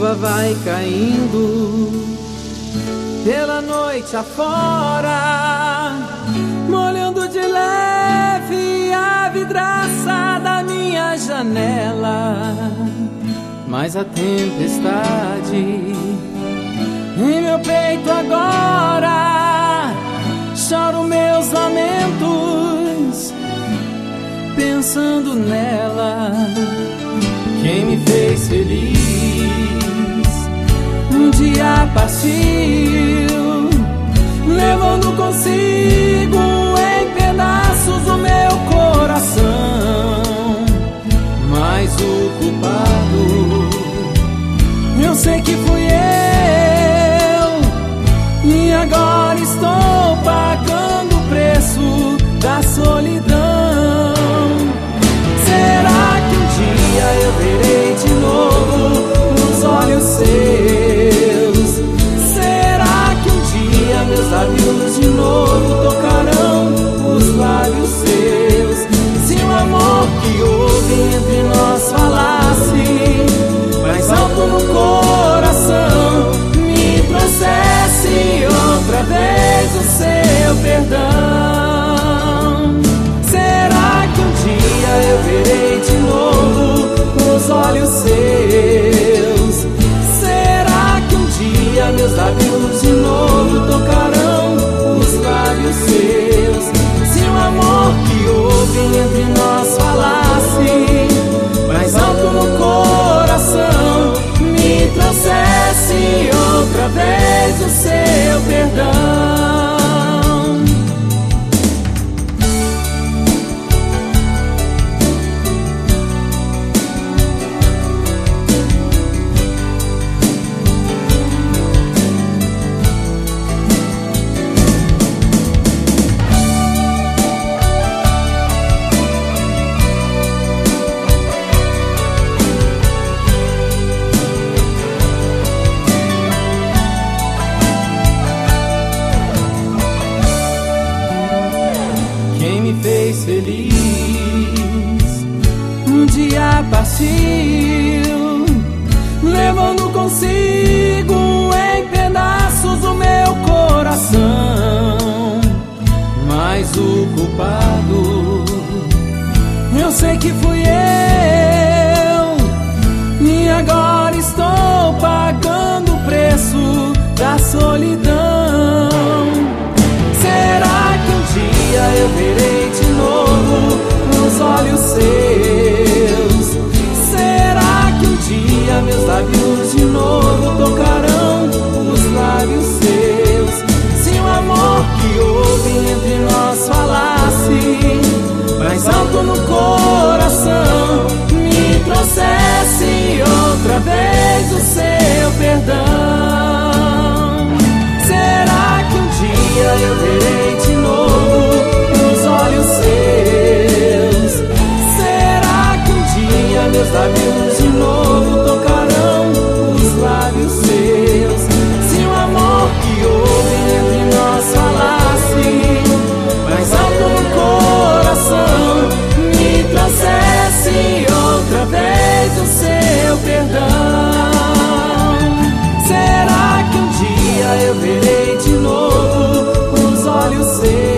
chuva vai caindo pela noite afora, molhando de leve a vidraça da minha janela. Mas a tempestade em meu peito agora, choro meus lamentos pensando nela. Quem me fez feliz um dia partiu, levando consigo em pedaços o meu coração. Mas o culpado, eu sei que fui eu, e agora estou pagando o preço da solidão. Será que um dia eu verei de novo nos olhos seus? Será que um dia meus lábios de novo tocarão os lábios seus? Se o amor que houve entre nós falasse mais alto no coração, me trouxesse outra vez o seu perdão. Será que um dia eu verei de novo os olhos seus? Será que um dia meus lábios de novo tocarão os lábios seus? Se o amor que houve entre nós falasse mais alto no coração, me trouxesse outra vez o seu perdão. Fez feliz um dia partiu, levando consigo em pedaços o meu coração. Mas o culpado, eu sei que fui eu, e agora estou pagando o preço da solidão. Será que um dia eu verei de novo nos olhos seus? Será que um dia meus lábios de novo tocarão os lábios seus? Se o amor que houve entre nós falasse mais alto no coração, me trouxesse outra vez o seu perdão. Será que um dia eu verei de novo os olhos seus? Será que um dia meus lábios de novo tocarão os lábios seus? Se o amor que houve entre nós falasse mais alto no coração, me trouxesse outra vez o seu perdão. Será que um dia eu verei de novo os olhos seus?